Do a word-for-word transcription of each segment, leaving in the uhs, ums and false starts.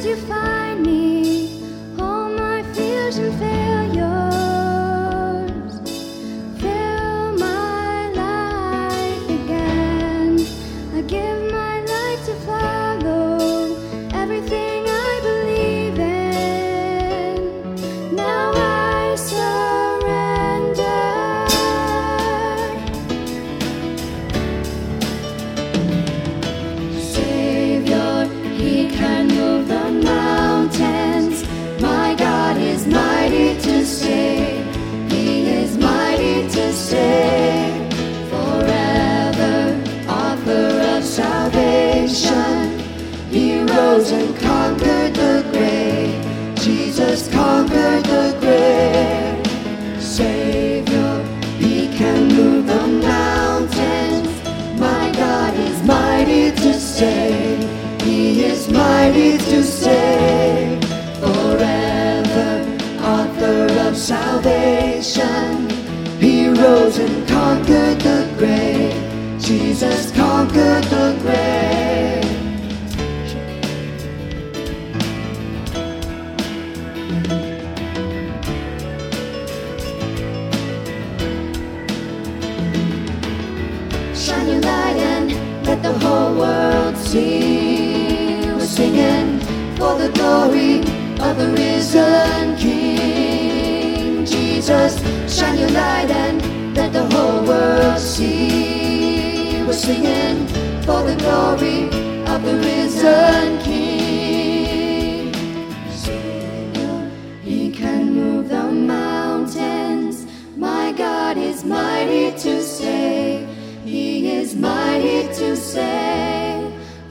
you find me, all my fears and failures. Fill my life again. I give my life to follow everything I believe in. Now I surrender. Savior, He can move the mountains. My God is mighty to save. He is mighty to save. Forever, author of salvation. He rose and conquered the grave. Jesus conquered the grave. Savior, He can move the mountains. My God is mighty to save. He is mighty to save. Forever, author of salvation. He rose and conquered the grave. Jesus conquered the grave. Shine your light and let the whole world see. We're singing for the glory of the risen King. Jesus, shine your light and let the whole world see. We're singing for the glory of the risen King. Savior, He can move the mountains. My God is mighty to save. He is mighty to save.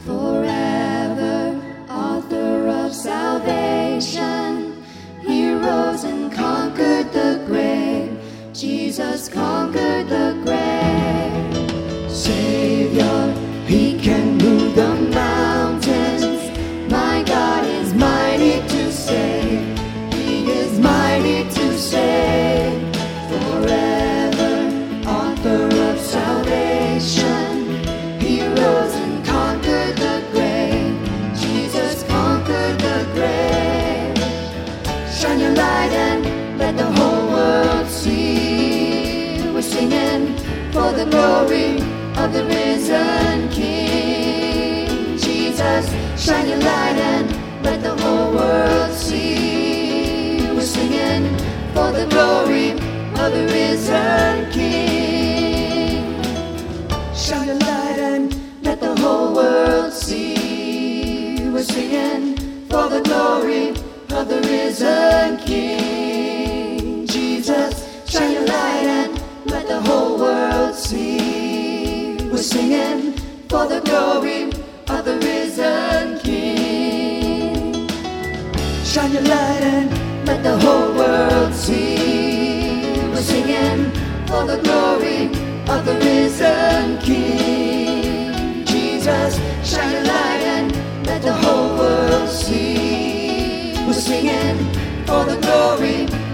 Forever, author of salvation. He rose and conquered the grave. Jesus conquered the grave. Savior, He can move the mountains. My God is mighty to save. He is mighty to save. Forever, author of salvation. He rose and conquered the grave. Jesus conquered the grave. Shine your light and let the whole world see. We're singing for the glory of the risen King. Jesus, shine your light and let the whole world see. We're singing for the glory of the risen King. Shine your light and let the whole world see. We're singing for the glory of the risen King. Jesus, shine your light and let the whole world see. We're singing for the glory of the risen King. Shine your light and let the whole world see. We're singing for the glory of the risen King. Jesus, shine your light and let the whole world see. We're singing for the glory